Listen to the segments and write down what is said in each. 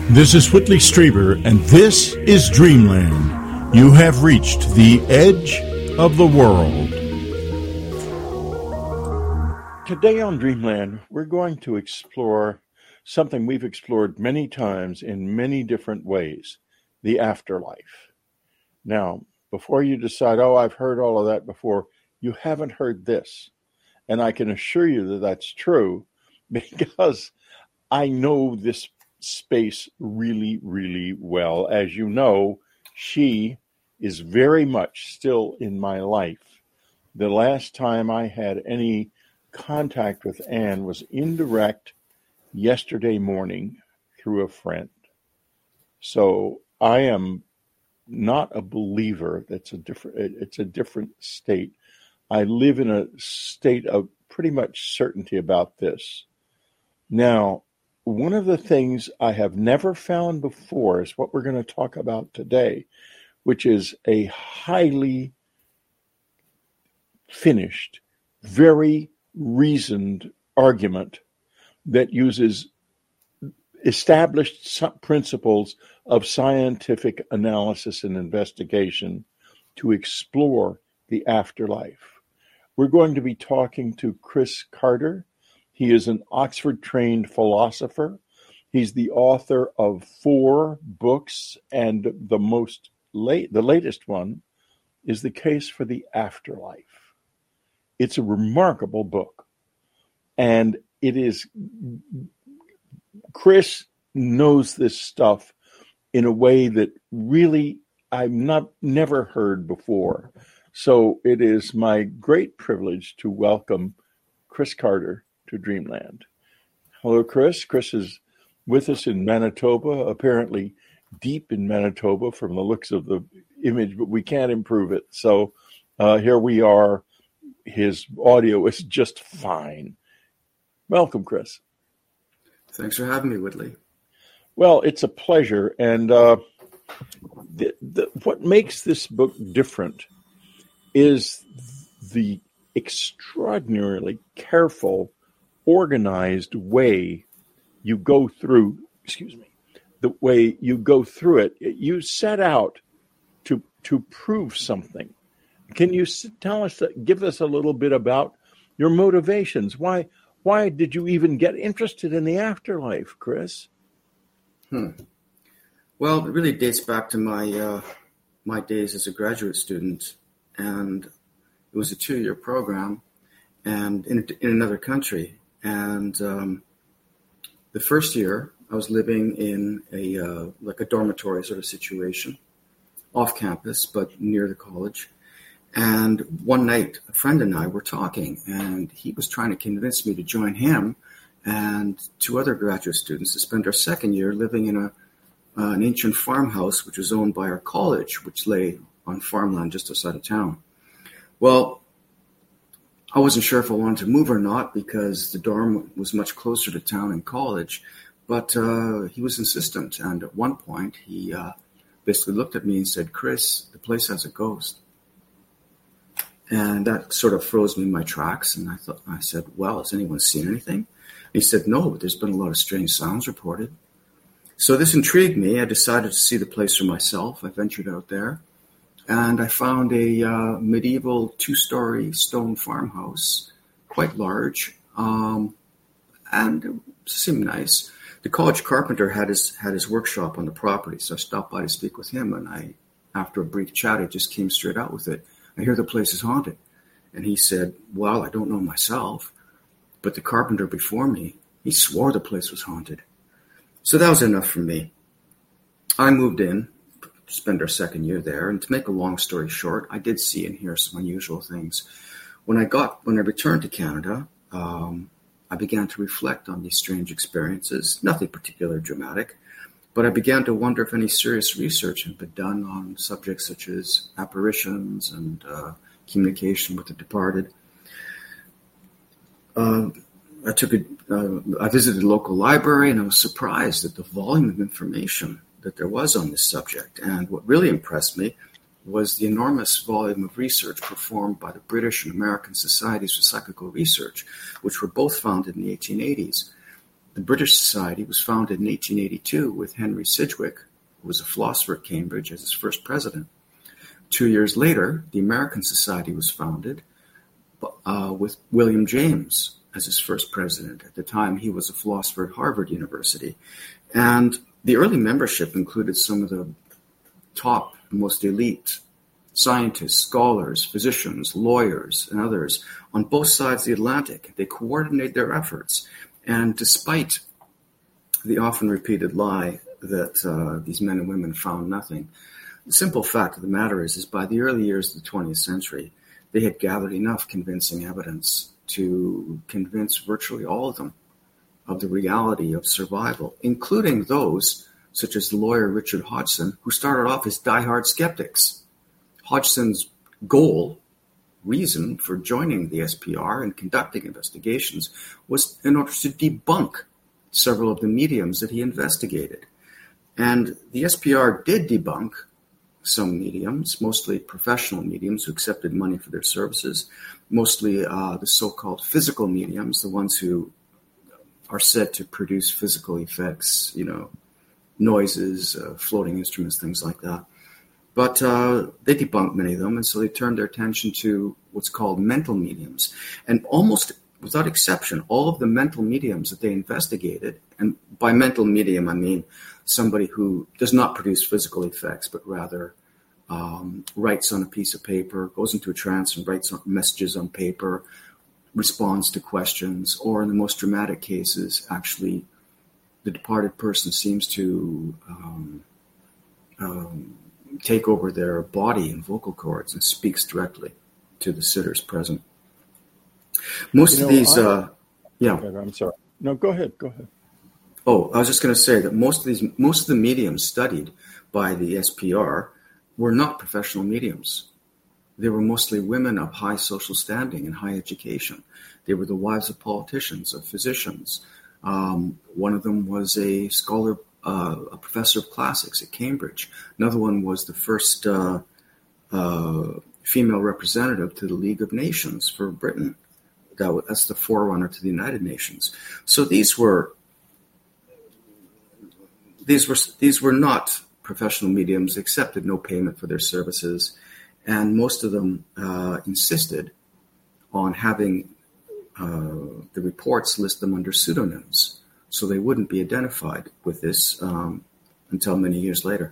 This is Whitley Strieber, and this is Dreamland. You have reached the edge of the world. Today on Dreamland, we're going to explore something we've explored many times in many different ways, the afterlife. Now, before you decide, oh, I've heard all of that before, you haven't heard this. And I can assure you that that's true because I know this space really, really well. As you know, she is very much still in my life. The last time I had any contact with Anne was indirect yesterday morning through a friend. So I am not a believer. It's a different state. I live in a state of pretty much certainty about this. Now, one of the things I have never found before is what we're going to talk about today, which is a highly finished, very reasoned argument that uses established principles of scientific analysis and investigation to explore the afterlife. We're going to be talking to Chris Carter. He is an Oxford-trained philosopher. He's the author of 4 books, and the latest one is The Case for the Afterlife. It's a remarkable book, and it is. Chris knows this stuff in a way that really I've never heard before. So it is my great privilege to welcome Chris Carter to Dreamland. Hello, Chris. Chris is with us in Manitoba, apparently deep in Manitoba from the looks of the image, but we can't improve it. So here we are. His audio is just fine. Welcome, Chris. Thanks for having me, Whitley. Well, it's a pleasure. And what makes this book different is the extraordinarily careful, organized way you go through, the way you go through it. You set out to prove something. Can you tell us, give us a little bit about your motivations? Why did you even get interested in the afterlife, Chris? Well, it really dates back to my days as a graduate student, and it was a 2-year program, and in another country. And the first year, I was living in a dormitory sort of situation, off campus, but near the college. And one night, a friend and I were talking, and he was trying to convince me to join him and 2 other graduate students to spend our second year living in an ancient farmhouse, which was owned by our college, which lay on farmland just outside of town. Well, I wasn't sure if I wanted to move or not because the dorm was much closer to town and college, but he was insistent. And at one point, he basically looked at me and said, "Chris, the place has a ghost." And that sort of froze me in my tracks. And I said, "Well, has anyone seen anything?" He said, "No, but there's been a lot of strange sounds reported." So this intrigued me. I decided to see the place for myself. I ventured out there, and I found a medieval 2-story stone farmhouse, quite large, and it seemed nice. The college carpenter had his workshop on the property, so I stopped by to speak with him, and after a brief chat, I just came straight out with it. "I hear the place is haunted." And he said, "Well, I don't know myself, but the carpenter before me, he swore the place was haunted." So that was enough for me. I moved in, spent our second year there, and to make a long story short, I did see and hear some unusual things. When I returned to Canada, I began to reflect on these strange experiences, nothing particularly dramatic, but I began to wonder if any serious research had been done on subjects such as apparitions and communication with the departed. I visited a local library, and I was surprised at the volume of information that there was on this subject. And what really impressed me was the enormous volume of research performed by the British and American Societies for Psychical Research, which were both founded in the 1880s. The British Society was founded in 1882 with Henry Sidgwick, who was a philosopher at Cambridge, as its first president. 2 years later, the American Society was founded with William James as its first president. At the time, he was a philosopher at Harvard University. And the early membership included some of the top, most elite scientists, scholars, physicians, lawyers, and others on both sides of the Atlantic. They coordinate their efforts. And despite the often repeated lie that these men and women found nothing, the simple fact of the matter is by the early years of the 20th century, they had gathered enough convincing evidence to convince virtually all of them of the reality of survival, including those such as the lawyer Richard Hodgson, who started off as diehard skeptics. Hodgson's reason for joining the SPR and conducting investigations was in order to debunk several of the mediums that he investigated. And the SPR did debunk some mediums, mostly professional mediums who accepted money for their services, mostly the so-called physical mediums, the ones who are said to produce physical effects, noises, floating instruments, things like that. But they debunked many of them, and so they turned their attention to what's called mental mediums. And almost without exception, all of the mental mediums that they investigated, and by mental medium I mean somebody who does not produce physical effects, but rather writes on a piece of paper, goes into a trance and writes messages on paper, responds to questions, or in the most dramatic cases, actually the departed person seems to take over their body and vocal cords and speaks directly to the sitters present. Most of these, I'm sorry. No, go ahead. Oh, I was just going to say that most of the mediums studied by the SPR were not professional mediums. They were mostly women of high social standing and high education. They were the wives of politicians, of physicians. One of them was a scholar, a professor of classics at Cambridge. Another one was the first female representative to the League of Nations for Britain. That's the forerunner to the United Nations. So these were not professional mediums, accepted no payment for their services, and most of them insisted on having the reports list them under pseudonyms, so they wouldn't be identified with this until many years later.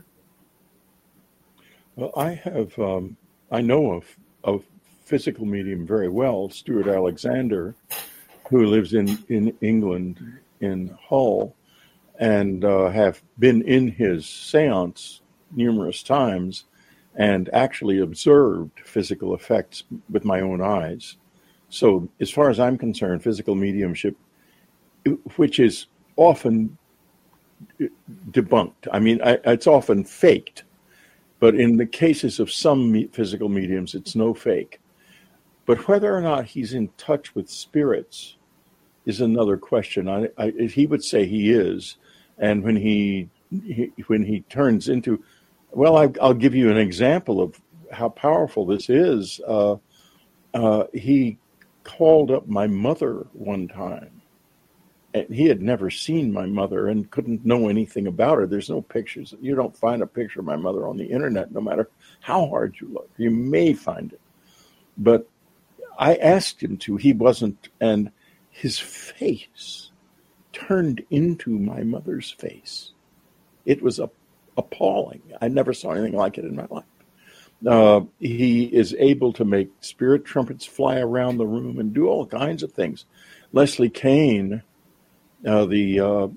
Well, I know of physical medium very well, Stuart Alexander, who lives in England, in Hull, and have been in his seance numerous times and actually observed physical effects with my own eyes. So as far as I'm concerned, physical mediumship, which is often debunked, I mean, it's often faked, but in the cases of some physical mediums, it's no fake. But whether or not he's in touch with spirits is another question. He would say he is. And when he turns into, well, I'll give you an example of how powerful this is. He called up my mother one time. And he had never seen my mother and couldn't know anything about her. There's no pictures. You don't find a picture of my mother on the internet, no matter how hard you look. You may find it. But I asked him to. He wasn't, and his face turned into my mother's face. It was appalling. I never saw anything like it in my life. He is able to make spirit trumpets fly around the room and do all kinds of things. Leslie Kean, the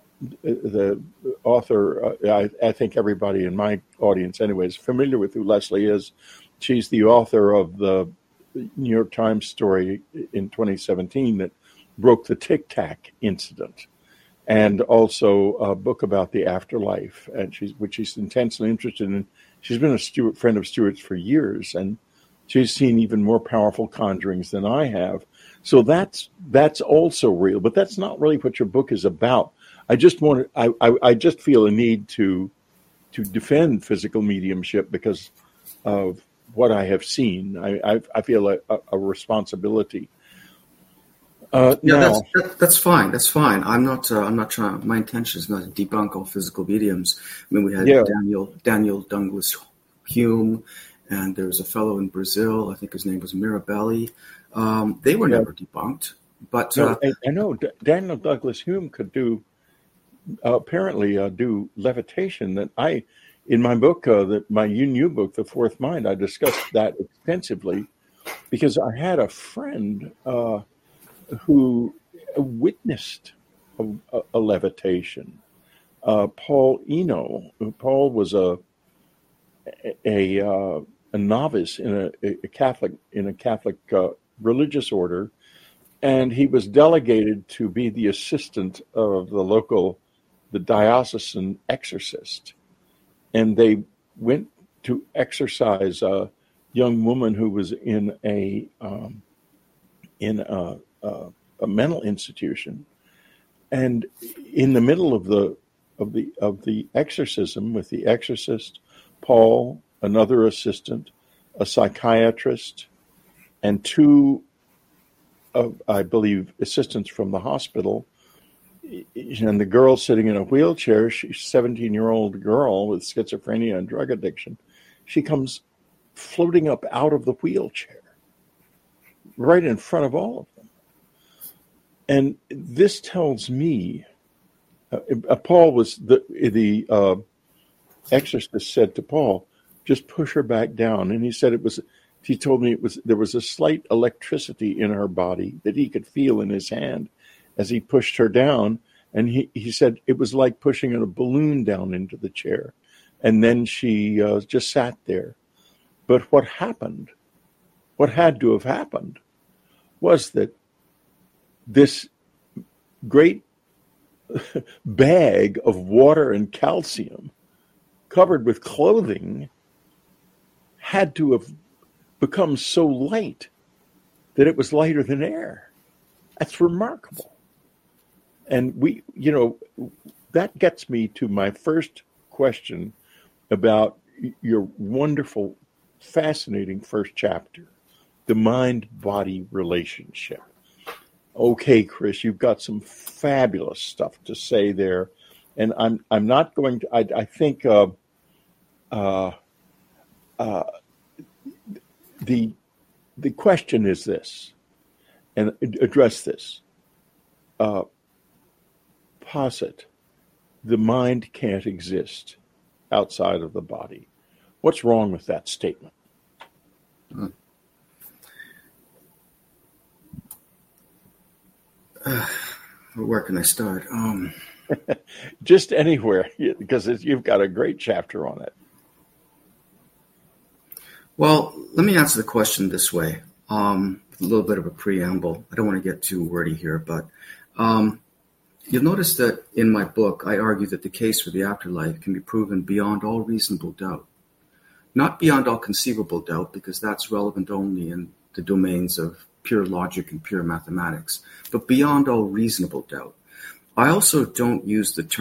author, I think everybody in my audience anyway is familiar with who Leslie is. She's the author of the New York Times story in 2017 that broke the Tic Tac incident, and also a book about the afterlife, and which she's intensely interested in. She's been a friend of Stuart's for years, and she's seen even more powerful conjurings than I have. So that's also real, but that's not really what your book is about. I just feel a need to defend physical mediumship because of what I have seen. I feel a responsibility. Yeah, Now, that's fine. That's fine. I'm not trying. My intention is not to debunk all physical mediums. I mean, we had yeah, Daniel Douglas Hume, and there was a fellow in Brazil. I think his name was Mirabelli. They were yeah. never debunked. But No, I know Daniel Douglas Hume could do apparently do levitation. That I, in my book, my new book, The Fourth Mind, I discussed that extensively because I had a friend who witnessed a levitation. Paul Eno. Paul was a novice in a Catholic religious order, and he was delegated to be the assistant of the diocesan exorcist, and they went to exorcise a young woman who was in a mental institution, and in the middle of the exorcism, with the exorcist, Paul, another assistant, a psychiatrist, and two of, I believe, assistants from the hospital, and the girl sitting in a wheelchair, she's a 17-year-old girl with schizophrenia and drug addiction. She comes floating up out of the wheelchair right in front of all of them. And this tells me, Paul was the exorcist said to Paul, just push her back down. And he said he told me there was a slight electricity in her body that he could feel in his hand as he pushed her down. And he said it was like pushing a balloon down into the chair. And then she just sat there. But what had to have happened, was that this great bag of water and calcium covered with clothing had to have become so light that it was lighter than air. That's remarkable. And that gets me to my first question about your wonderful, fascinating first chapter, the mind-body relationship. Okay, Chris, you've got some fabulous stuff to say there, and I'm not going to. I think the question is this, and address this. Posit, the mind can't exist outside of the body. What's wrong with that statement? Where can I start? Just anywhere, because you've got a great chapter on it. Well, let me answer the question this way, with a little bit of a preamble. I don't want to get too wordy here, but you'll notice that in my book, I argue that the case for the afterlife can be proven beyond all reasonable doubt. Not beyond all conceivable doubt, because that's relevant only in the domains of pure logic and pure mathematics, but beyond all reasonable doubt. I also don't use the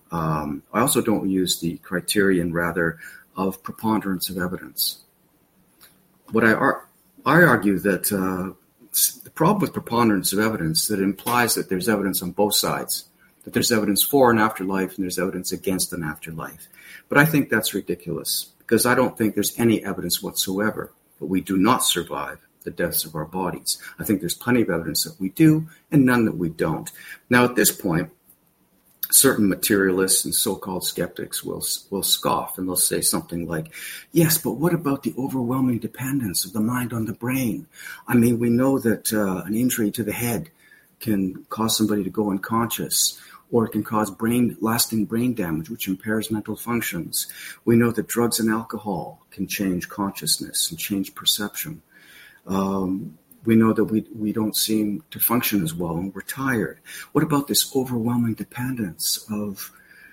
criterion, rather, of preponderance of evidence. What I argue that the problem with preponderance of evidence, that it implies that there's evidence on both sides, that there's evidence for an afterlife and there's evidence against an afterlife. But I think that's ridiculous, because I don't think there's any evidence whatsoever that we do not survive the deaths of our bodies. I think there's plenty of evidence that we do and none that we don't. Now, at this point, certain materialists and so-called skeptics will scoff, and they'll say something like, yes, but what about the overwhelming dependence of the mind on the brain? I mean, we know that an injury to the head can cause somebody to go unconscious, or it can cause lasting brain damage, which impairs mental functions. We know that drugs and alcohol can change consciousness and change perception. We know that we don't seem to function as well, and we're tired. What about this overwhelming dependence of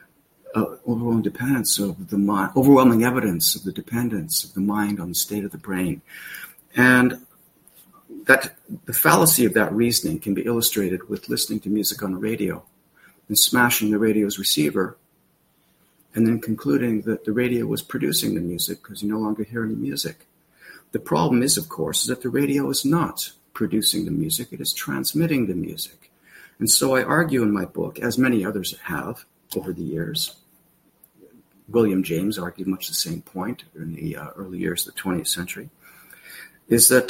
the mind, overwhelming evidence of the dependence of the mind on the state of the brain? And that the fallacy of that reasoning can be illustrated with listening to music on the radio and smashing the radio's receiver, and then concluding that the radio was producing the music because you no longer hear any music. The problem is, of course, that the radio is not producing the music, it is transmitting the music. And so I argue in my book, as many others have over the years, William James argued much the same point in the early years of the 20th century, is that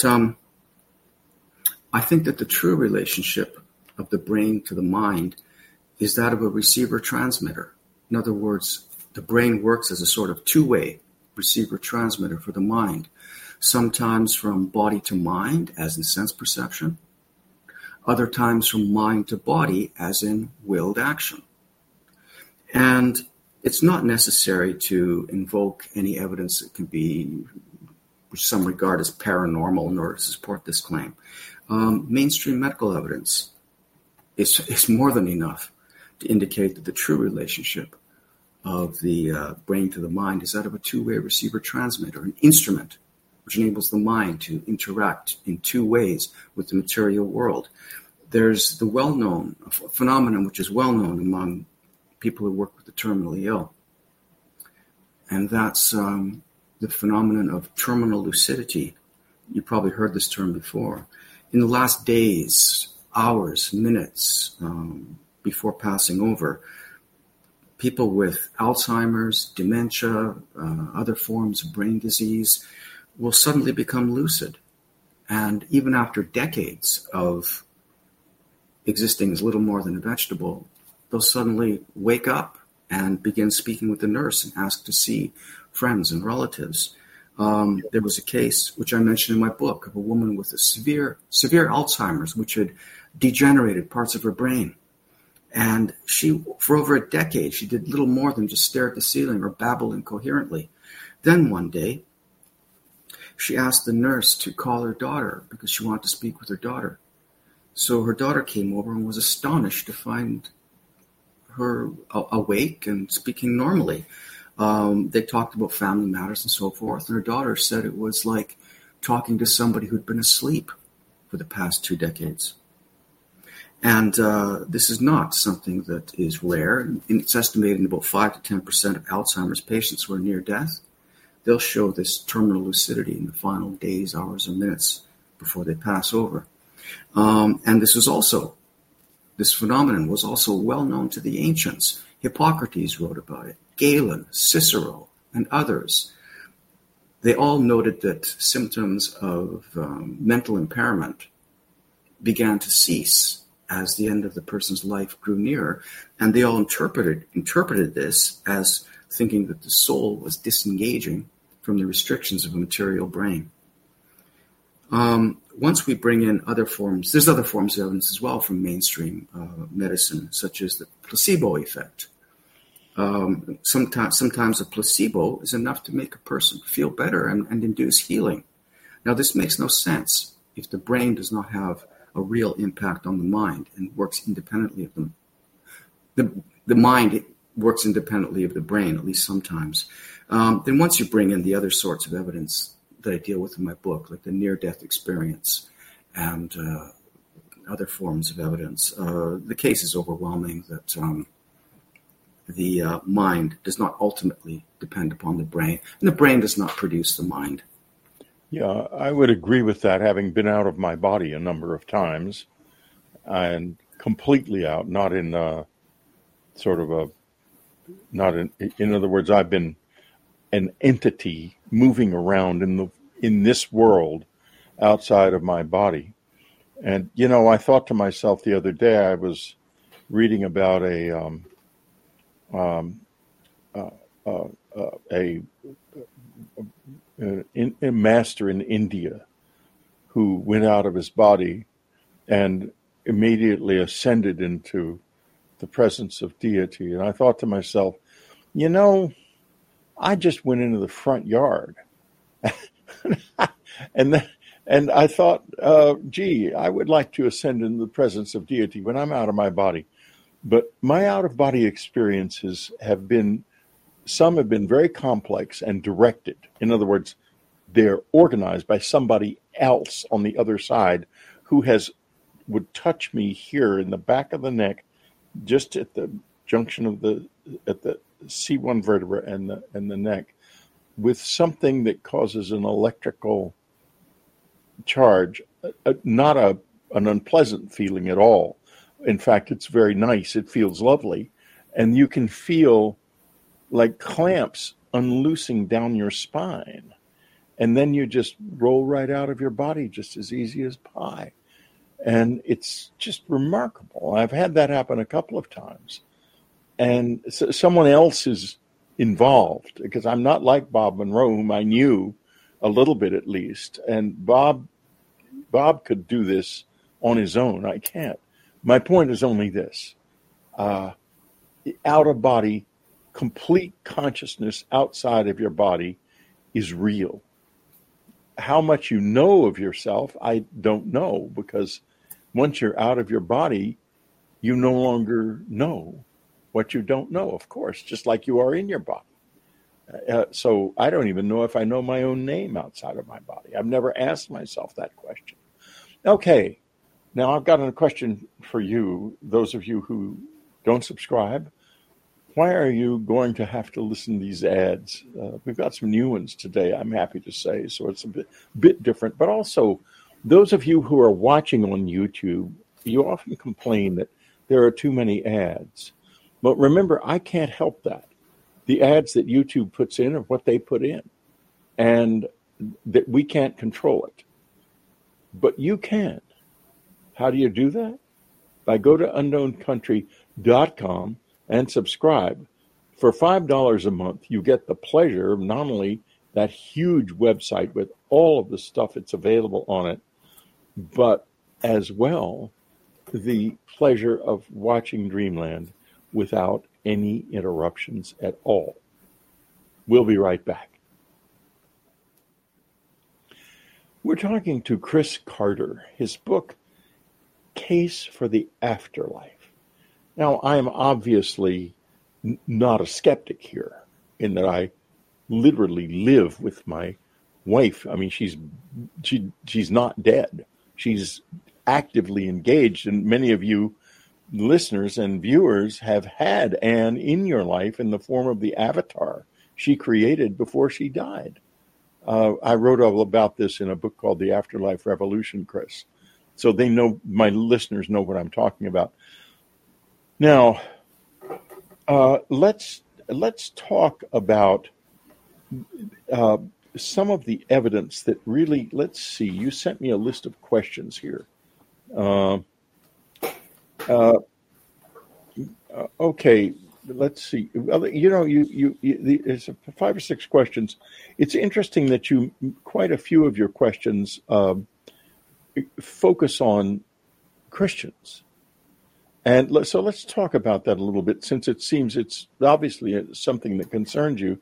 I think that the true relationship of the brain to the mind is that of a receiver-transmitter. In other words, the brain works as a sort of two-way receiver-transmitter for the mind, sometimes from body to mind, as in sense perception, other times from mind to body, as in willed action. And it's not necessary to invoke any evidence that can be, which some regard as paranormal, in order to support this claim. Mainstream medical evidence is more than enough to indicate that the true relationship of the brain to the mind is that of a two-way receiver-transmitter, an instrument which enables the mind to interact in two ways with the material world. There's the well-known phenomenon, which is well-known among people who work with the terminally ill, and that's the phenomenon of terminal lucidity. You probably heard this term before. In the last days, hours, minutes before passing over, people with Alzheimer's, dementia, other forms of brain disease will suddenly become lucid. And even after decades of existing as little more than a vegetable, they'll suddenly wake up and begin speaking with the nurse and ask to see friends and relatives. There was a case, which I mentioned in my book, of a woman with a severe Alzheimer's, which had degenerated parts of her brain. And she, for over a decade, she did little more than just stare at the ceiling or babble incoherently. Then one day, she asked the nurse to call her daughter because she wanted to speak with her daughter. So her daughter came over and was astonished to find her awake and speaking normally. They talked about family matters and so forth, and her daughter said it was like talking to somebody who'd been asleep for the past 2 decades. And this is not something that is rare. It's estimated about 5 to 10% of Alzheimer's patients who are near death, they'll show this terminal lucidity in the final days, hours, or minutes before they pass over. And this phenomenon was also well known to the ancients. Hippocrates wrote about it, Galen, Cicero, and others. They all noted that symptoms of mental impairment began to cease as the end of the person's life grew nearer, and they all interpreted this as thinking that the soul was disengaging from the restrictions of a material brain. Once we bring in other forms, there's other forms of evidence as well from mainstream medicine, such as the placebo effect. Sometimes a placebo is enough to make a person feel better and induce healing. Now, this makes no sense if the brain does not have a real impact on the mind and works independently of them. The mind works independently of the brain, at least sometimes. Then once you bring in the other sorts of evidence that I deal with in my book, like the near-death experience and other forms of evidence, the case is overwhelming that the mind does not ultimately depend upon the brain, and the brain does not produce the mind. Yeah, I would agree with that, having been out of my body a number of times and completely out, not in in other words, I've been an entity moving around in this world outside of my body. And, I thought to myself the other day, I was reading about a master in India who went out of his body and immediately ascended into the presence of deity. And I thought to myself, I just went into the front yard. and I thought, I would like to ascend into the presence of deity when I'm out of my body. But my out-of-body experiences some have been very complex and directed. In other words, they're organized by somebody else on the other side who would touch me here in the back of the neck, just at the junction of at the C1 vertebra and the neck, with something that causes an electrical charge not an unpleasant feeling at all. In fact, it's very nice. It feels lovely. And you can feel like clamps unloosing down your spine. And then you just roll right out of your body just as easy as pie. And it's just remarkable. I've had that happen a couple of times. And so someone else is involved, because I'm not like Bob Monroe, whom I knew a little bit at least. And Bob could do this on his own. I can't. My point is only this. Out of body, complete consciousness outside of your body is real. How much you know of yourself, I don't know, because once you're out of your body, you no longer know what you don't know, of course, just like you are in your body. So I don't even know if I know my own name outside of my body. I've never asked myself that question. Okay, now I've got a question for you, those of you who don't subscribe. Why are you going to have to listen to these ads? We've got some new ones today, I'm happy to say, so it's a bit different. But also, those of you who are watching on YouTube, you often complain that there are too many ads. But remember, I can't help that. The ads that YouTube puts in are what they put in, and that we can't control it. But you can. How do you do that? By go to unknowncountry.com and subscribe. For $5 a month, you get the pleasure of not only that huge website with all of the stuff that's available on it, but as well the pleasure of watching Dreamland without any interruptions at all. We'll be right back. We're talking to Chris Carter. His book, Case for the Afterlife. Now, I am obviously not a skeptic here, in that I literally live with my wife. I mean, she's not dead. She's actively engaged, and many of you listeners and viewers have had Anne in your life in the form of the avatar she created before she died. I wrote all about this in a book called The Afterlife Revolution, Chris. So they know, my listeners know what I'm talking about. Now, let's talk about some of the evidence that really, let's see, you sent me a list of questions here. Okay, let's see. Well, there's 5 or 6 questions. It's interesting that quite a few of your questions focus on Christians. And so let's talk about that a little bit, since it seems it's obviously something that concerns you.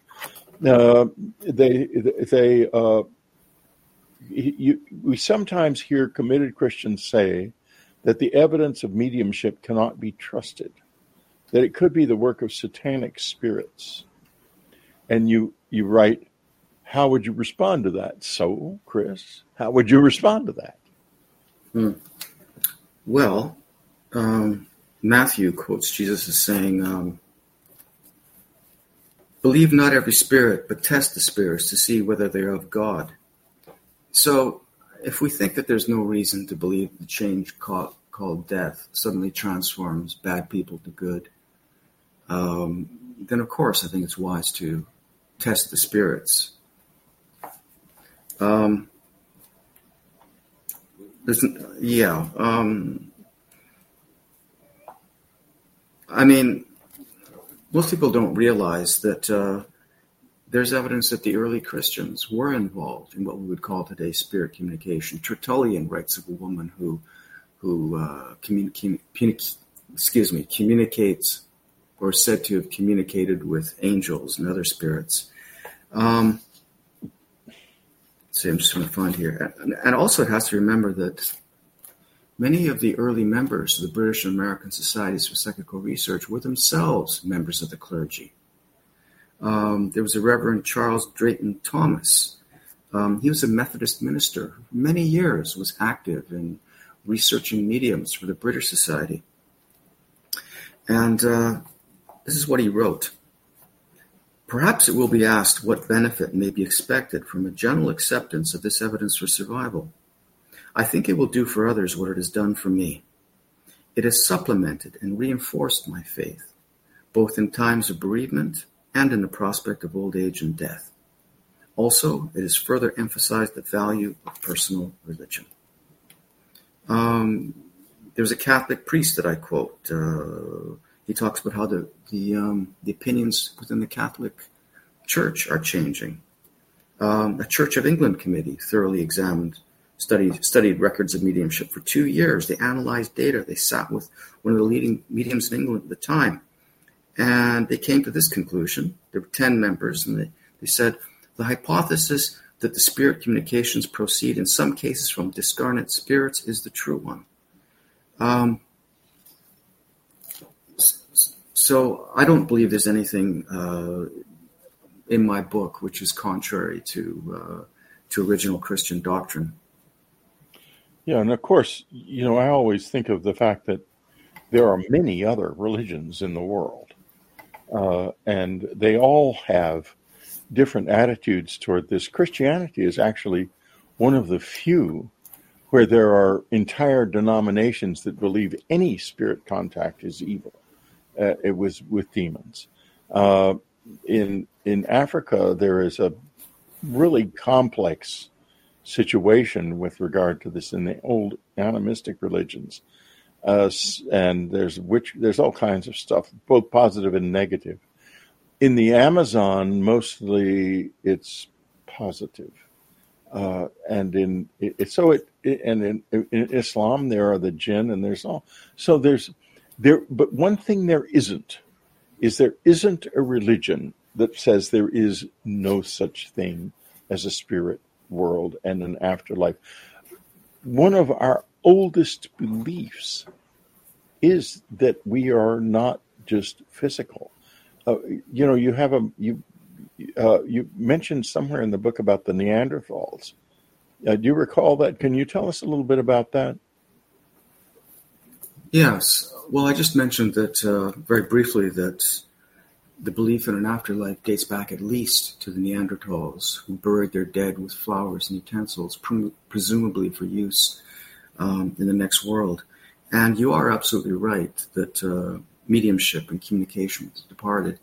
We sometimes hear committed Christians say that the evidence of mediumship cannot be trusted, that it could be the work of satanic spirits. And you write, how would you respond to that? So, Chris, how would you respond to that? Well, Matthew quotes Jesus as saying, believe not every spirit, but test the spirits to see whether they are of God. So if we think that there's no reason to believe the change called death suddenly transforms bad people to good, then of course I think it's wise to test the spirits. I mean, most people don't realize that there's evidence that the early Christians were involved in what we would call today spirit communication. Tertullian writes of a woman who communicates, or said to have communicated with angels and other spirits. I'm just going to find here. And also it has to remember that many of the early members of the British and American Societies for Psychical Research were themselves members of the clergy. There was a Reverend Charles Drayton Thomas. He was a Methodist minister who for many years was active in researching mediums for the British Society. And this is what he wrote. Perhaps it will be asked what benefit may be expected from a general acceptance of this evidence for survival. I think it will do for others what it has done for me. It has supplemented and reinforced my faith, both in times of bereavement and in the prospect of old age and death. Also, it has further emphasized the value of personal religion. There's a Catholic priest that I quote. He talks about how the opinions within the Catholic Church are changing. A Church of England committee thoroughly studied records of mediumship for 2 years. They analyzed data. They sat with one of the leading mediums in England at the time. And they came to this conclusion. There were 10 members, and they said, the hypothesis that the spirit communications proceed in some cases from discarnate spirits is the true one. So I don't believe there's anything in my book which is contrary to original Christian doctrine. Yeah, and of course, I always think of the fact that there are many other religions in the world, and they all have different attitudes toward this. Christianity is actually one of the few where there are entire denominations that believe any spirit contact is evil. It was with demons. In Africa, there is a really complex situation with regard to this in the old animistic religions, and there's all kinds of stuff, both positive and negative. In the Amazon, mostly it's positive, and in Islam there are the jinn, and there's all. So but one thing there isn't a religion that says there is no such thing as a spirit world and an afterlife. One of our oldest beliefs is that we are not just physical. You mentioned somewhere in the book about the Neanderthals. Do you recall that? Can you tell us a little bit about that? Yes. Well, I just mentioned that very briefly that the belief in an afterlife dates back at least to the Neanderthals, who buried their dead with flowers and utensils, presumably for use in the next world. And you are absolutely right that mediumship and communication with the departed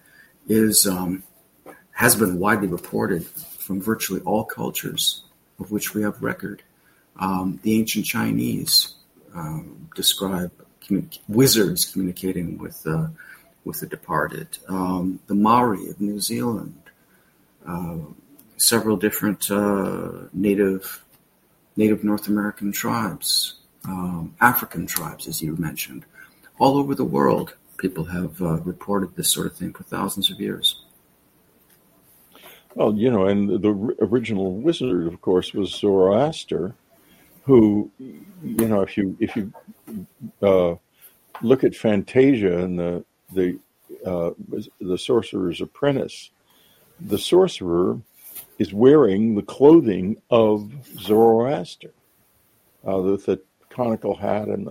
has been widely reported from virtually all cultures of which we have record. The ancient Chinese describe wizards communicating with the departed. The Maori of New Zealand, several different native North American tribes, African tribes, as you mentioned. All over the world, people have reported this sort of thing for thousands of years. Well, and the original wizard, of course, was Zoroaster, who, if you look at Fantasia and the Sorcerer's Apprentice, the sorcerer is wearing the clothing of Zoroaster, with the conical hat and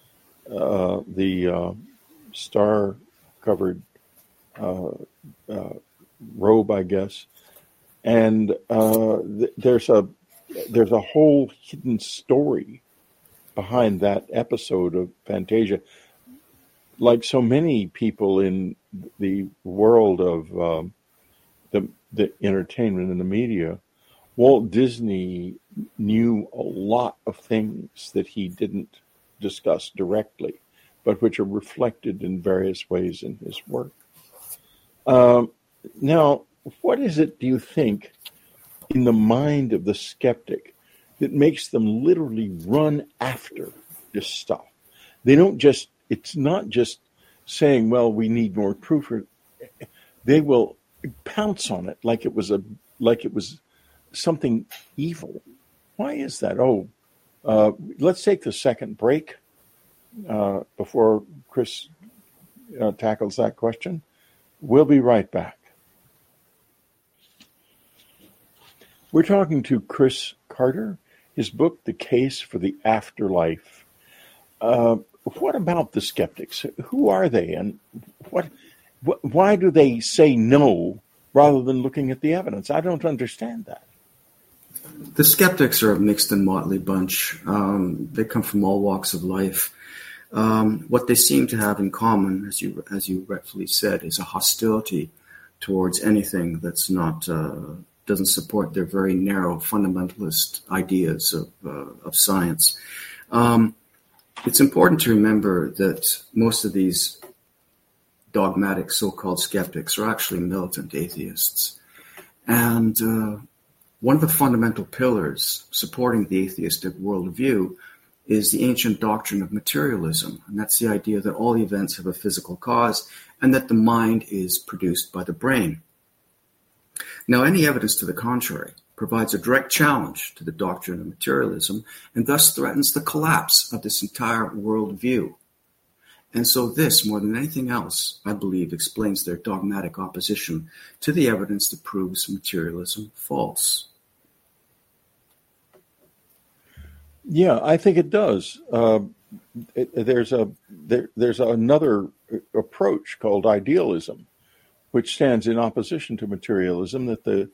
the star-covered robe, I guess. And there's a whole hidden story behind that episode of Fantasia. Like so many people in the world of the entertainment and the media, Walt Disney knew a lot of things that he didn't discuss directly, but which are reflected in various ways in his work. Now, what is it, do you think, in the mind of the skeptic that makes them literally run after this stuff? They don't just, it's not just saying, well, we need more proof. They will pounce on it like it was something evil. Why is that? Let's take the second break before Chris tackles that question. We'll be right back. We're talking to Chris Carter. His book, The Case for the Afterlife. What about the skeptics? Who are they, and why do they say no rather than looking at the evidence? I don't understand that. The skeptics are a mixed and motley bunch. They come from all walks of life. What they seem to have in common, as you rightfully said, is a hostility towards anything that's not doesn't support their very narrow fundamentalist ideas of science. It's important to remember that most of these dogmatic so-called skeptics are actually militant atheists. And one of the fundamental pillars supporting the atheistic worldview is the ancient doctrine of materialism. And that's the idea that all events have a physical cause and that the mind is produced by the brain. Now, any evidence to the contrary provides a direct challenge to the doctrine of materialism and thus threatens the collapse of this entire worldview. And so this, more than anything else, I believe, explains their dogmatic opposition to the evidence that proves materialism false. Yeah, I think it does. There's another approach called idealism, which stands in opposition to materialism. That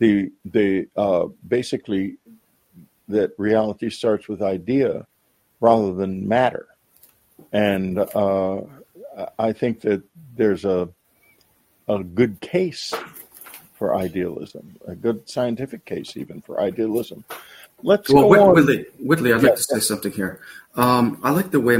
basically that reality starts with idea rather than matter, and I think that there's a good case for idealism, a good scientific case even for idealism. Let's go on. Whitley, I'd like to say something here. I like the way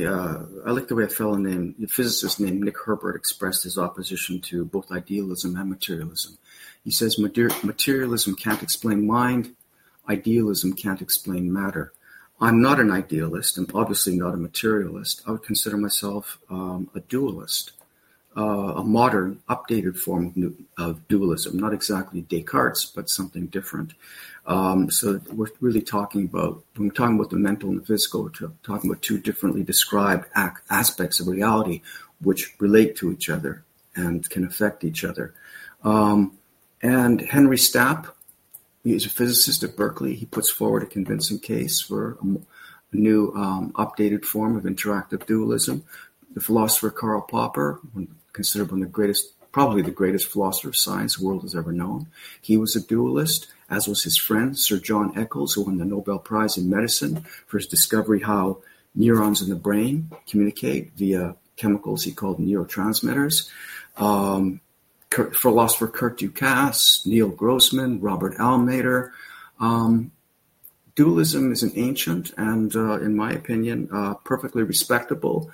a physicist named Nick Herbert expressed his opposition to both idealism and materialism. He says materialism can't explain mind, idealism can't explain matter. I'm not an idealist. I'm obviously not a materialist. I would consider myself a dualist, a modern, updated form of dualism. Not exactly Descartes, but something different. So we're really talking about, when we're talking about the mental and the physical, we're talking about two differently described aspects of reality which relate to each other and can affect each other. And Henry Stapp, he's a physicist at Berkeley. He puts forward a convincing case for a new updated form of interactive dualism. The philosopher Karl Popper, considered one of the greatest, probably the greatest philosopher of science the world has ever known, he was a dualist, as was his friend Sir John Eccles, who won the Nobel Prize in Medicine for his discovery how neurons in the brain communicate via chemicals he called neurotransmitters. Philosopher Kurt Dukas, Neil Grossman, Robert Almader. Dualism is an ancient and, in my opinion, perfectly respectable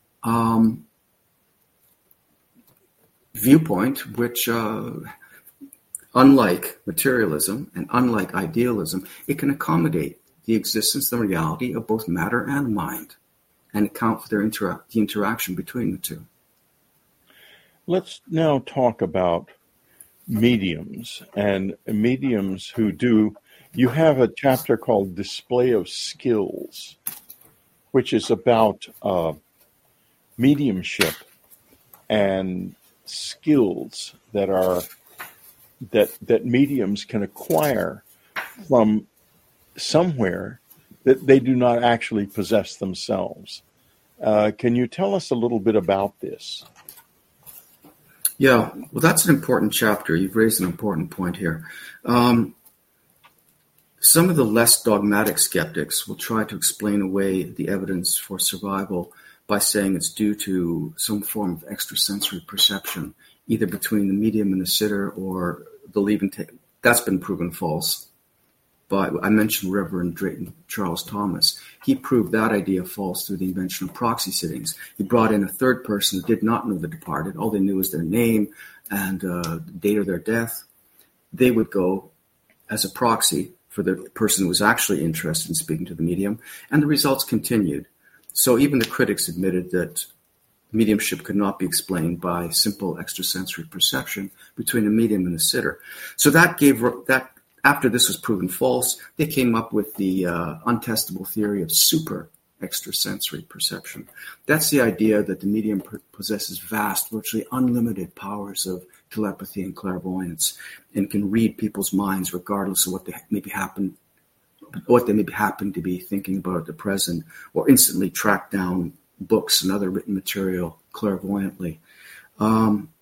viewpoint, which, unlike materialism and unlike idealism, it can accommodate the existence and reality of both matter and mind and account for the interaction between the two. Let's now talk about mediums and mediums who do. You have a chapter called Display of Skills, which is about mediumship and skills that mediums can acquire from somewhere that they do not actually possess themselves. Can you tell us a little bit about this? Yeah, well, that's an important chapter. You've raised an important point here. Some of the less dogmatic skeptics will try to explain away the evidence for survival by saying it's due to some form of extrasensory perception, either between the medium and the sitter, or that's been proven false. But I mentioned Reverend Drayton Charles Thomas. He proved that idea false through the invention of proxy sittings. He brought in a third person who did not know the departed. All they knew was their name and the date of their death. They would go as a proxy for the person who was actually interested in speaking to the medium, and the results continued. So even the critics admitted that mediumship could not be explained by simple extrasensory perception between a medium and a sitter. So after this was proven false, they came up with the untestable theory of super extrasensory perception. That's the idea that the medium possesses vast, virtually unlimited powers of telepathy and clairvoyance, and can read people's minds regardless of what they may happen to be thinking about at the present, or instantly track down books and other written material clairvoyantly. Now,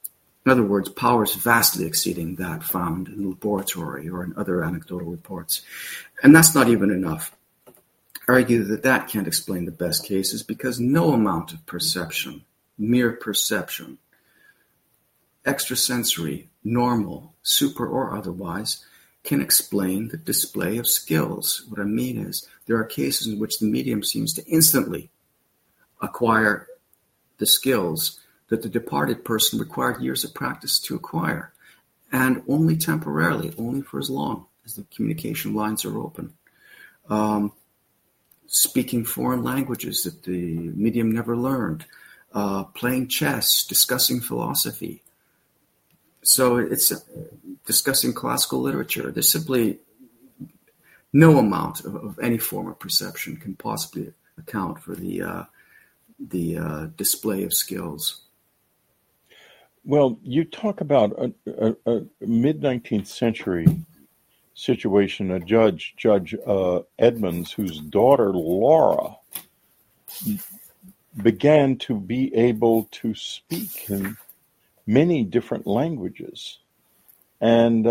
In other words, powers vastly exceeding that found in the laboratory or in other anecdotal reports. And that's not even enough. I argue that that can't explain the best cases because no amount of perception, mere perception, extrasensory, normal, super or otherwise, can explain the display of skills. What I mean is there are cases in which the medium seems to instantly acquire the skills that the departed person required years of practice to acquire, and only temporarily, only for as long as the communication lines are open. Speaking foreign languages that the medium never learned, playing chess, discussing philosophy. So it's discussing classical literature. There's simply no amount of any form of perception can possibly account for the display of skills. Well, you talk about a mid-19th century situation, a Judge Edmonds, whose daughter Laura began to be able to speak in many different languages. And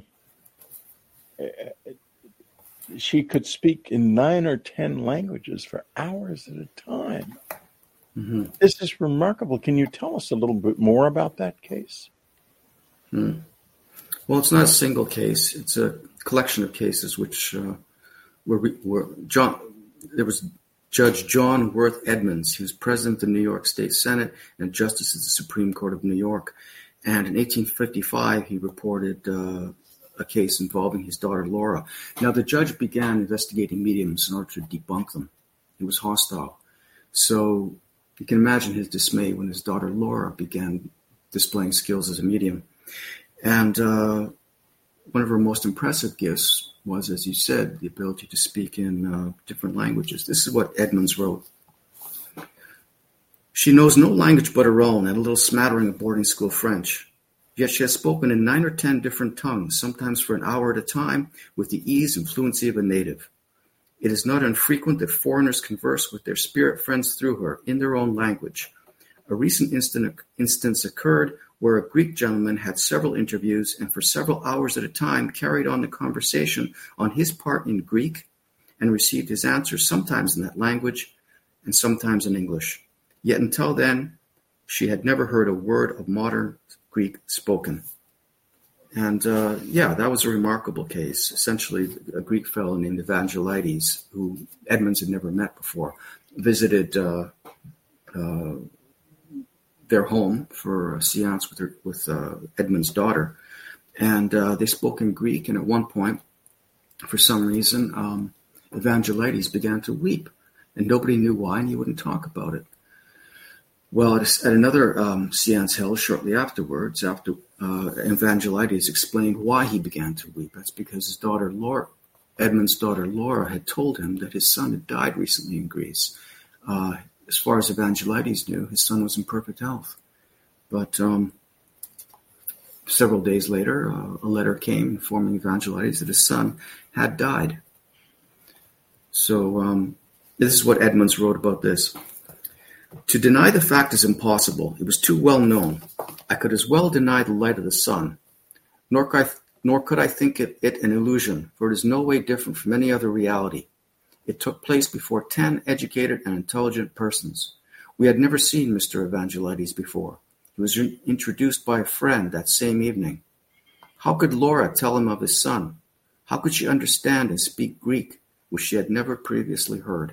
she could speak in 9 or 10 languages for hours at a time. Mm-hmm. This is remarkable. Can you tell us a little bit more about that case? Well, it's not a single case. It's a collection of cases which there was Judge John Worth Edmonds. He was president of the New York State Senate and justice of the Supreme Court of New York. And in 1855, he reported a case involving his daughter Laura. Now, the judge began investigating mediums in order to debunk them. He was hostile. So you can imagine his dismay when his daughter Laura began displaying skills as a medium. And one of her most impressive gifts was, as you said, the ability to speak in different languages. This is what Edmonds wrote. She knows no language but her own and a little smattering of boarding school French. Yet she has spoken in 9 or 10 different tongues, sometimes for an hour at a time, with the ease and fluency of a native. It is not infrequent that foreigners converse with their spirit friends through her in their own language. A recent instance occurred where a Greek gentleman had several interviews and for several hours at a time carried on the conversation on his part in Greek and received his answers sometimes in that language and sometimes in English. Yet until then, she had never heard a word of modern Greek spoken. And that was a remarkable case. Essentially, a Greek fellow named Evangelides, who Edmonds had never met before, visited their home for a seance with Edmonds' daughter. And they spoke in Greek, and at one point, for some reason, Evangelides began to weep, and nobody knew why, and he wouldn't talk about it. Well, at another seance held shortly afterwards, after Evangelides explained why he began to weep. That's because his daughter Laura, Edmonds' daughter Laura, had told him that his son had died recently in Greece. As far as Evangelides knew, his son was in perfect health. But several days later, a letter came informing Evangelides that his son had died. So this is what Edmonds wrote about this. To deny the fact is impossible. It was too well known. I could as well deny the light of the sun. Nor could I think it an illusion, for it is no way different from any other reality. It took place before 10 educated and intelligent persons. We had never seen Mr. Evangelides before. He was introduced by a friend that same evening. How could Laura tell him of his son? How could she understand and speak Greek, which she had never previously heard?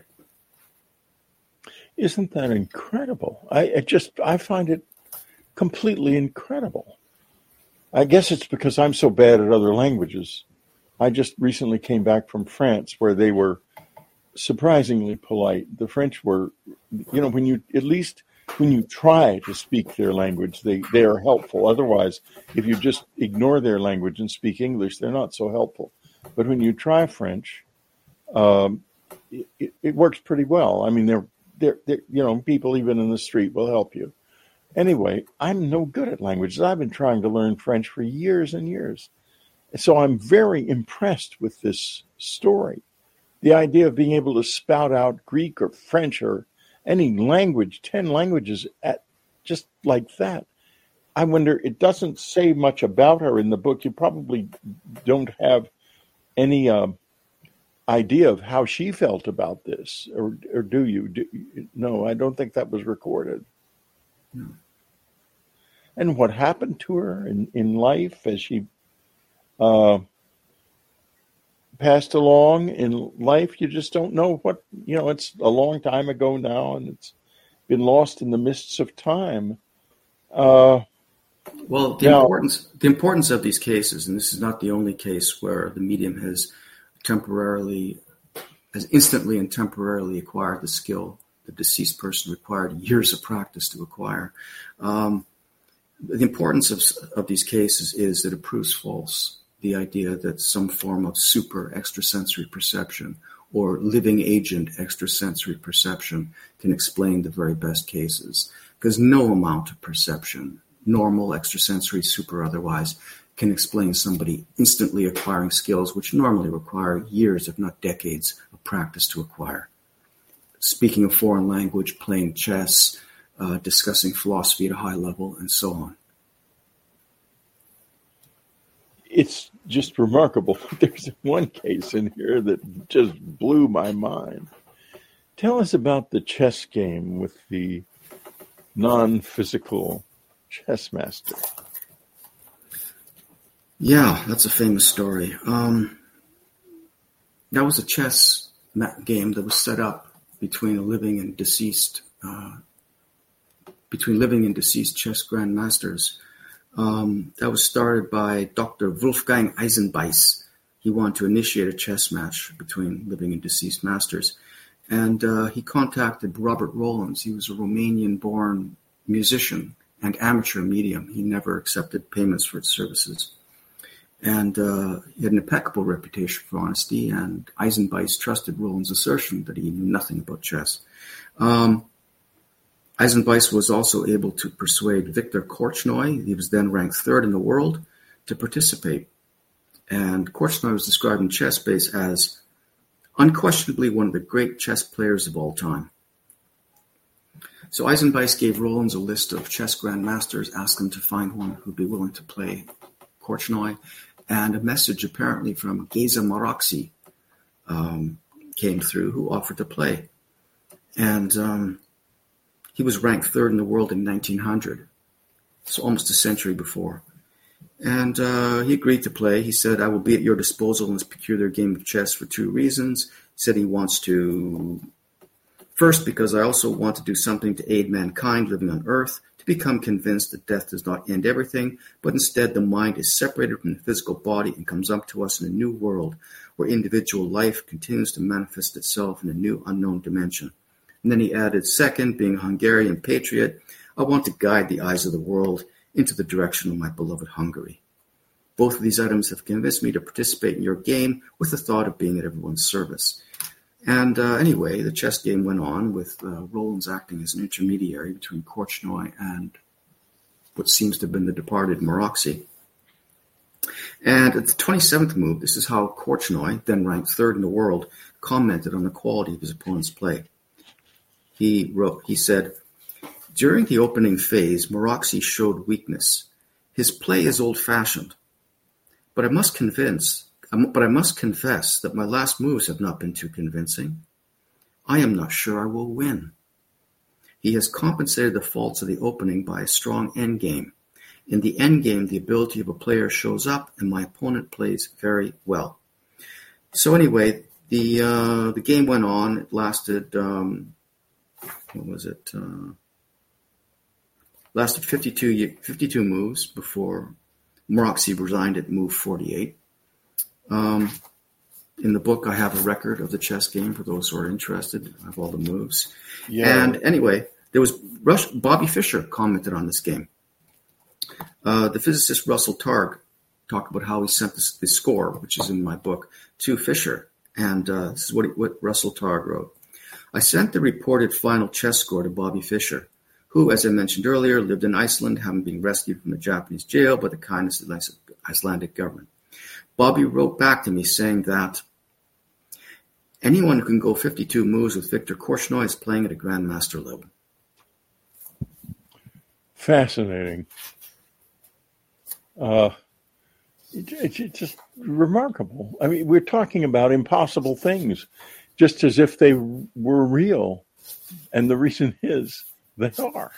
Isn't that incredible? I find it completely incredible. I guess it's because I'm so bad at other languages. I just recently came back from France, where they were surprisingly polite. The French were, when you try to speak their language, they are helpful. Otherwise, if you just ignore their language and speak English, they're not so helpful. But when you try French, it works pretty well. I mean, they're people even in the street will help you. Anyway, I'm no good at languages. I've been trying to learn French for years and years. So I'm very impressed with this story. The idea of being able to spout out Greek or French or any language, 10 languages just like that. I wonder, it doesn't say much about her in the book. You probably don't have any idea of how she felt about this, or do you? No, I don't think that was recorded. No. And what happened to her in life as she passed along in life, you just don't know what, it's a long time ago now, and it's been lost in the mists of time. Well, the importance of these cases, and this is not the only case where the medium has instantly and temporarily acquired the skill the deceased person required years of practice to acquire. The importance of these cases is that it proves false the idea that some form of super extrasensory perception or living agent extrasensory perception can explain the very best cases, because no amount of perception, normal, extrasensory, super, otherwise, can explain somebody instantly acquiring skills which normally require years, if not decades, of practice to acquire. Speaking a foreign language, playing chess, discussing philosophy at a high level, and so on. It's just remarkable. There's one case in here that just blew my mind. Tell us about the chess game with the non-physical chess master. Yeah, that's a famous story. That was a chess game that was set up between living and deceased chess grandmasters. That was started by Dr. Wolfgang Eisenbeiss. He wanted to initiate a chess match between living and deceased masters. And he contacted Robert Rollins. He was a Romanian-born musician and amateur medium. He never accepted payments for his services. And he had an impeccable reputation for honesty, and Eisenbeiss trusted Rollins' assertion that he knew nothing about chess. Eisenbeiss was also able to persuade Viktor Korchnoi, he was then ranked third in the world, to participate. And Korchnoi was described in ChessBase as unquestionably one of the great chess players of all time. So Eisenbeiss gave Rollins a list of chess grandmasters, asked him to find one who'd be willing to play Korchnoi, and a message apparently from Geza Moroxi came through, who offered to play. And he was ranked third in the world in 1900, so almost a century before. And he agreed to play. He said, "I will be at your disposal in this peculiar game of chess for two reasons." He said he wants to, first, because I also want to do something to aid mankind living on Earth, to become convinced that death does not end everything, but instead the mind is separated from the physical body and comes up to us in a new world where individual life continues to manifest itself in a new unknown dimension. And then he added, second, being a Hungarian patriot, I want to guide the eyes of the world into the direction of my beloved Hungary. Both of these items have convinced me to participate in your game with the thought of being at everyone's service. And anyway, the chess game went on with Rollins acting as an intermediary between Korchnoi and what seems to have been the departed Moroxi. And at the 27th move, this is how Korchnoi, then ranked third in the world, commented on the quality of his opponent's play. He said, during the opening phase, Moroxi showed weakness. His play is old-fashioned, but I must confess that my last moves have not been too convincing. I am not sure I will win. He has compensated the faults of the opening by a strong endgame. In the endgame, the ability of a player shows up, and my opponent plays very well. So anyway, the game went on. It lasted, lasted 52 moves before Moroxi resigned at move 48. In the book, I have a record of the chess game for those who are interested. I have all the moves. Yeah. And anyway, there was Bobby Fischer commented on this game. The physicist Russell Targ talked about how he sent the score, which is in my book, to Fischer. And this is what Russell Targ wrote. I sent the reported final chess score to Bobby Fischer, who, as I mentioned earlier, lived in Iceland, having been rescued from a Japanese jail by the kindness of the Icelandic government. Bobby wrote back to me saying that anyone who can go 52 moves with Viktor Korchnoi is playing at a grandmaster level. Fascinating. Uh, it's just remarkable. I mean, we're talking about impossible things, just as if they were real. And the reason is they are.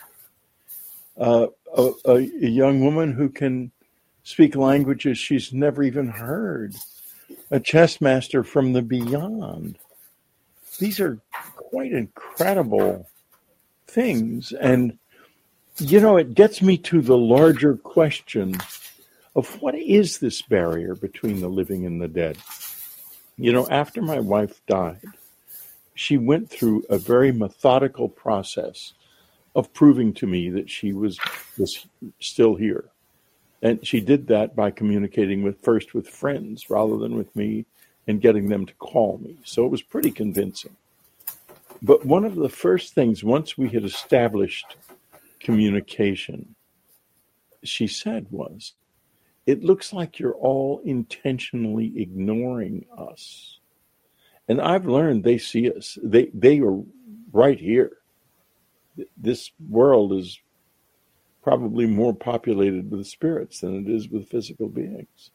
A young woman who can speak languages she's never even heard, a chess master from the beyond. These are quite incredible things. And, it gets me to the larger question of what is this barrier between the living and the dead? After my wife died, she went through a very methodical process of proving to me that she was still here. And she did that by communicating first with friends rather than with me and getting them to call me. So it was pretty convincing. But one of the first things, once we had established communication, she said was, "It looks like you're all intentionally ignoring us." And I've learned they see us. They are right here. This world is probably more populated with spirits than it is with physical beings.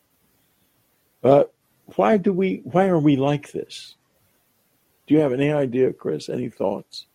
Why are we like this? Do you have any idea, Chris? Any thoughts?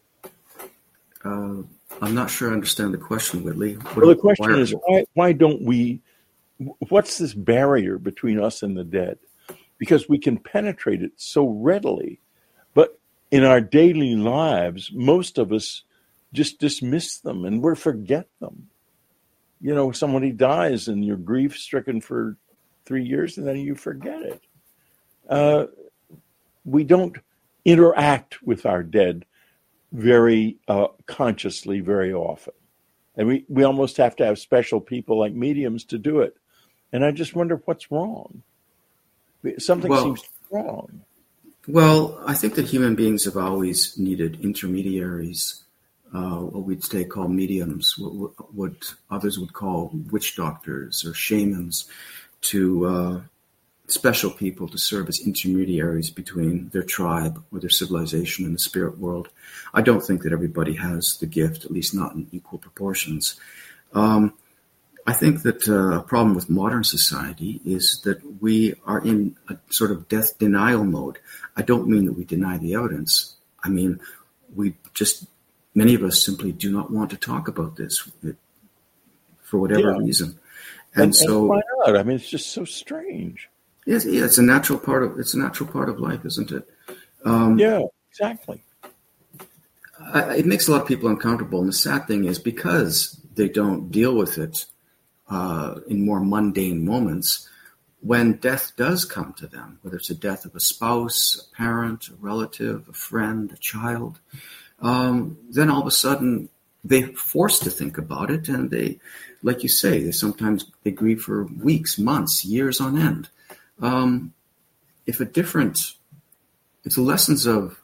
I'm not sure I understand the question, Whitley. The question is, why don't we, what's this barrier between us and the dead? Because we can penetrate it so readily. But in our daily lives, most of us just dismiss them and we forget them. Somebody dies and you're grief-stricken for 3 years and then you forget it. We don't interact with our dead very consciously very often. And we almost have to have special people like mediums to do it. And I just wonder what's wrong. Something seems wrong. Well, I think that human beings have always needed intermediaries, what we'd today call mediums, what others would call witch doctors or shamans, to special people to serve as intermediaries between their tribe or their civilization and the spirit world. I don't think that everybody has the gift, at least not in equal proportions. I think that a problem with modern society is that we are in a sort of death denial mode. I don't mean that we deny the evidence. I mean, many of us simply do not want to talk about this for whatever reason. And so, why not? I mean, it's just so strange. Yes, it's a natural part of life, isn't it? Yeah, exactly. It makes a lot of people uncomfortable. And the sad thing is, because they don't deal with it in more mundane moments, when death does come to them, whether it's a death of a spouse, a parent, a relative, a friend, a child, then all of a sudden they're forced to think about it. And they, like you say, they grieve for weeks, months, years on end. If it's the lessons of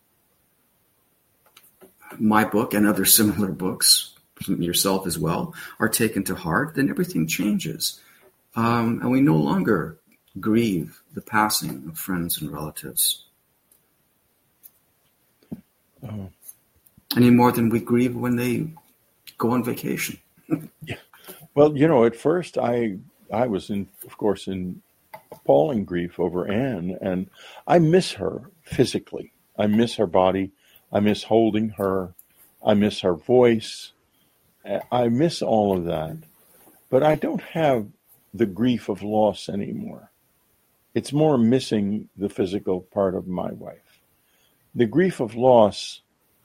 my book and other similar books, yourself as well, are taken to heart, then everything changes. And we no longer grieve the passing of friends and relatives any more than we grieve when they go on vacation. Yeah. Well, at first I was of course, in appalling grief over Anne, and I miss her physically. I miss her body. I miss holding her. I miss her voice. I miss all of that. But I don't have the grief of loss anymore. It's more missing the physical part of my wife. The grief of loss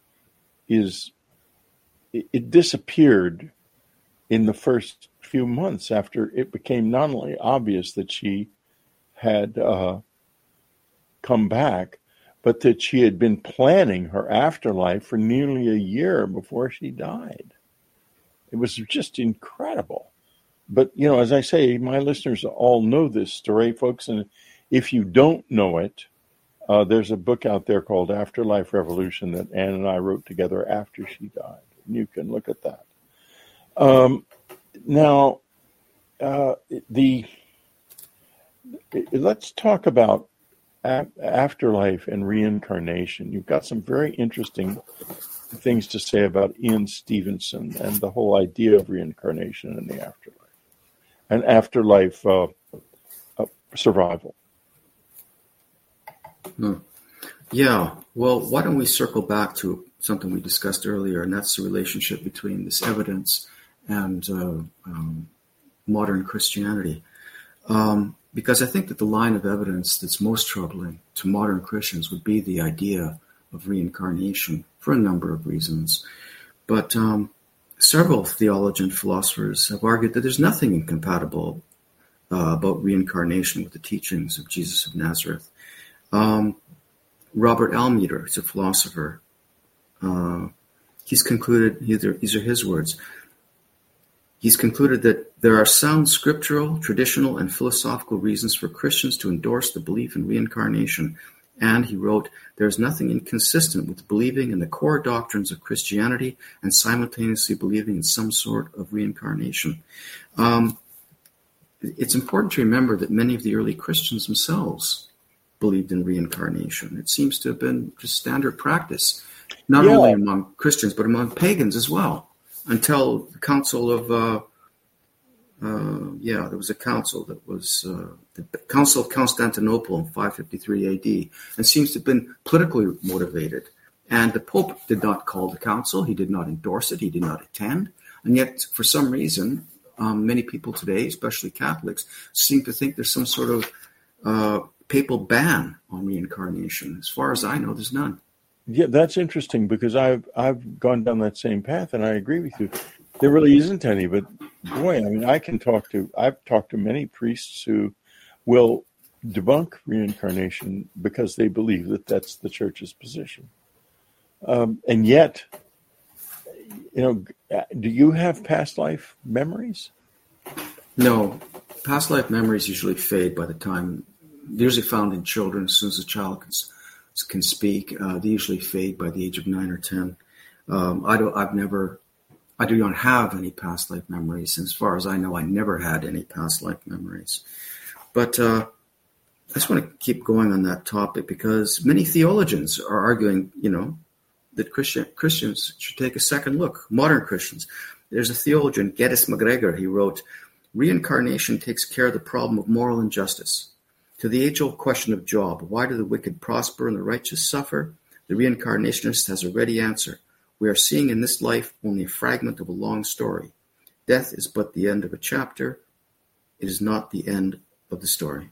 it disappeared in the first few months after it became not only obvious that she had come back, but that she had been planning her afterlife for nearly a year before she died. It was just incredible. But, as I say, my listeners all know this story, folks. And if you don't know it, there's a book out there called Afterlife Revolution that Anne and I wrote together after she died. And you can look at that. Let's talk about afterlife and reincarnation. You've got some very interesting things to say about Ian Stevenson and the whole idea of reincarnation in the afterlife. and afterlife survival. Yeah. Well, why don't we circle back to something we discussed earlier, and that's the relationship between this evidence and modern Christianity. Because I think that the line of evidence that's most troubling to modern Christians would be the idea of reincarnation for a number of reasons. But several theologians and philosophers have argued that there's nothing incompatible about reincarnation with the teachings of Jesus of Nazareth. Robert Almeter is a philosopher. He's concluded, these are his words, he's concluded that there are sound scriptural, traditional, and philosophical reasons for Christians to endorse the belief in reincarnation. And he wrote, there is nothing inconsistent with believing in the core doctrines of Christianity and simultaneously believing in some sort of reincarnation. It's important to remember that many of the early Christians themselves believed in reincarnation. It seems to have been just standard practice, not only among Christians, but among pagans as well, until the Council of, there was a council that was the Council of Constantinople in 553 AD, and seems to have been politically motivated. And the Pope did not call the council, he did not endorse it, he did not attend, and yet for some reason, many people today, especially Catholics, seem to think there's some sort of papal ban on reincarnation. As far as I know, there's none. Yeah, that's interesting because I've gone down that same path, and I agree with you. There really isn't any, but boy, I mean, I've talked to many priests who will debunk reincarnation because they believe that that's the church's position. And yet, do you have past life memories? No, past life memories usually fade by the time. They're usually found in children as soon as a child can speak. They usually fade by the age of 9 or 10. I do not have any past life memories. And as far as I know, I never had any past life memories. But I just want to keep going on that topic because many theologians are arguing, that Christians should take a second look, modern Christians. There's a theologian, Geddes McGregor, he wrote, reincarnation takes care of the problem of moral injustice. To the age-old question of Job, why do the wicked prosper and the righteous suffer? The reincarnationist has a ready answer. We are seeing in this life only a fragment of a long story. Death is but the end of a chapter. It is not the end of the story.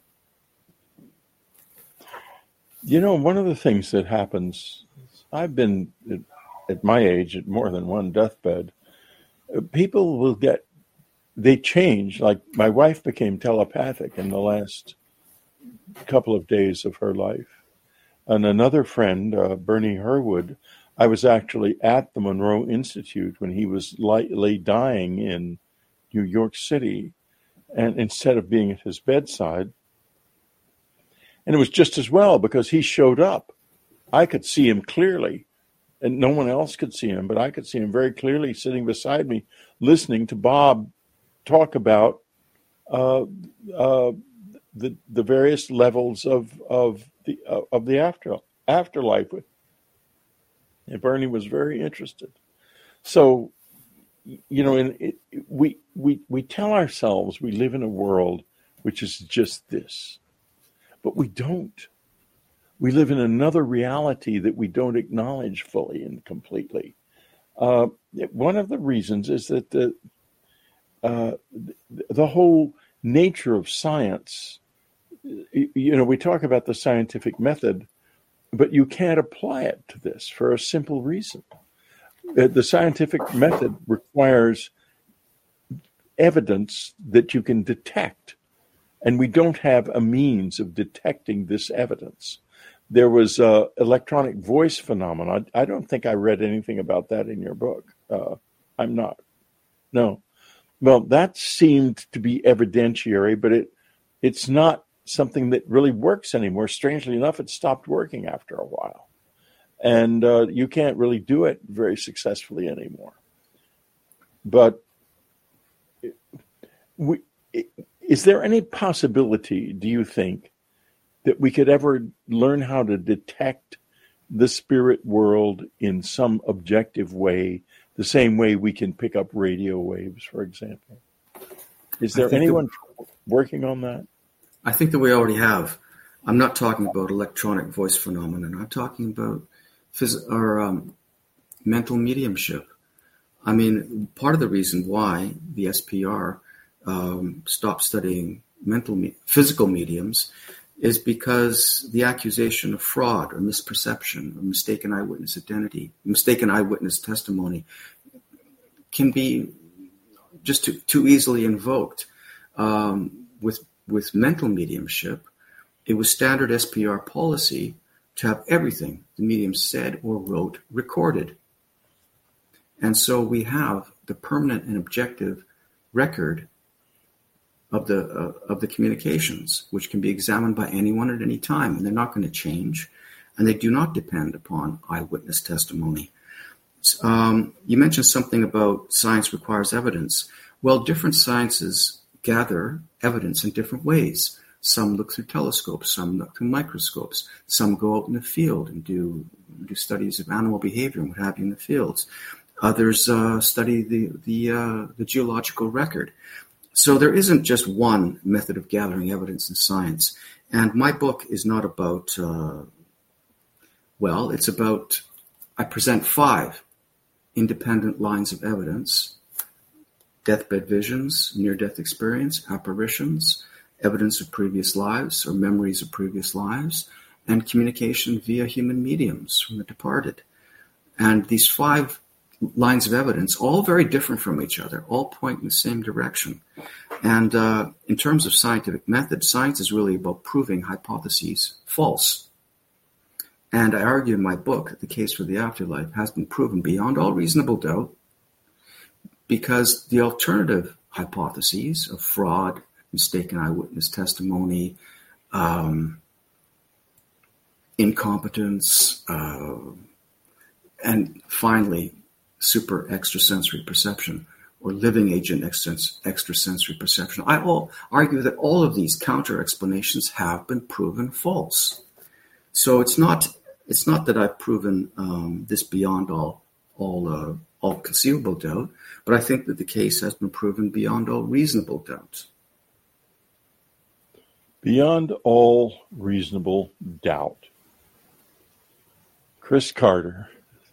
One of the things that happens, I've been at my age at more than one deathbed, people they change. Like my wife became telepathic in the last couple of days of her life. And another friend, Bernie Herwood, I was actually at the Monroe Institute when he was lay dying in New York City, and instead of being at his bedside, and it was just as well because he showed up. I could see him clearly, and no one else could see him, but I could see him very clearly sitting beside me, listening to Bob talk about the various levels of the afterlife. And Bernie was very interested. So, we tell ourselves we live in a world which is just this, but we don't. We live in another reality that we don't acknowledge fully and completely. One of the reasons is that the whole nature of science, we talk about the scientific method, but you can't apply it to this for a simple reason. The scientific method requires evidence that you can detect, and we don't have a means of detecting this evidence. There was electronic voice phenomena. I don't think I read anything about that in your book. I'm not. No. Well, that seemed to be evidentiary, but it's not something that really works anymore. Strangely enough, it stopped working after a while. And you can't really do it very successfully anymore. But is there any possibility, do you think, that we could ever learn how to detect the spirit world in some objective way, the same way we can pick up radio waves, for example? Is there anyone working on that? I think that we already have. I'm not talking about electronic voice phenomenon. I'm talking about mental mediumship. I mean, part of the reason why the SPR stopped studying physical mediums is because the accusation of fraud or misperception or mistaken eyewitness identity, mistaken eyewitness testimony can be just too easily invoked. With mental mediumship, it was standard SPR policy to have everything the medium said or wrote recorded. And so we have the permanent and objective record of the communications, which can be examined by anyone at any time, and they're not going to change, and they do not depend upon eyewitness testimony. You mentioned something about science requires evidence. Well, different sciences gather evidence in different ways. Some look through telescopes, some look through microscopes, some go out in the field and do studies of animal behavior and what have you in the fields. Others study the geological record. So there isn't just one method of gathering evidence in science. And my book is not about, it's about, I present 5 independent lines of evidence: deathbed visions, near-death experience, apparitions, evidence of previous lives or memories of previous lives, and communication via human mediums from the departed. And these 5 lines of evidence, all very different from each other, all point in the same direction. And in terms of scientific method, science is really about proving hypotheses false. And I argue in my book that the case for the afterlife has been proven beyond all reasonable doubt, because the alternative hypotheses of fraud, mistaken eyewitness testimony, incompetence, and finally, super extrasensory perception or living agent extrasensory perception. I argue that all of these counter explanations have been proven false. So it's not that I've proven this beyond all conceivable doubt, but I think that the case has been proven beyond all reasonable doubt. Beyond all reasonable doubt. Chris Carter,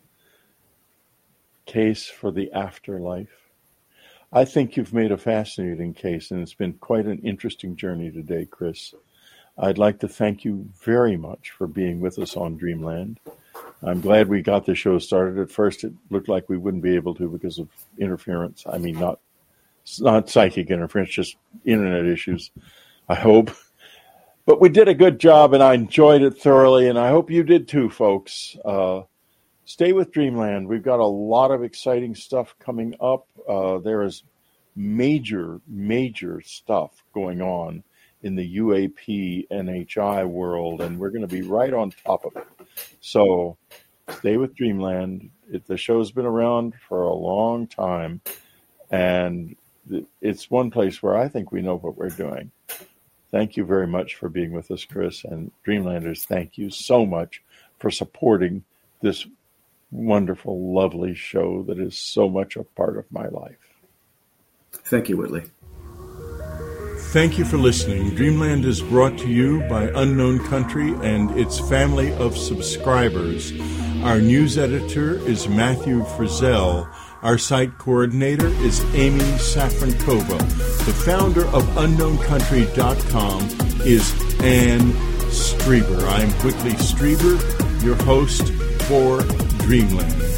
Case for the Afterlife. I think you've made a fascinating case, and it's been quite an interesting journey today, Chris. I'd like to thank you very much for being with us on Dreamland. I'm glad we got the show started. At first, it looked like we wouldn't be able to because of interference. I mean, not psychic interference, just internet issues, I hope. But we did a good job, and I enjoyed it thoroughly, and I hope you did too, folks. Stay with Dreamland. We've got a lot of exciting stuff coming up. There is major stuff going on in the UAP NHI world, and we're going to be right on top of it. So stay with Dreamland. The show's been around for a long time, and it's one place where I think we know what we're doing. Thank you very much for being with us, Chris, and Dreamlanders, thank you so much for supporting this wonderful, lovely show that is so much a part of my life. Thank you, Whitley. Thank you for listening. Dreamland is brought to you by Unknown Country and its family of subscribers. Our news editor is Matthew Frizzell. Our site coordinator is Amy Safrankova. The founder of UnknownCountry.com is Ann Strieber. I'm Whitley Strieber, your host for Dreamland.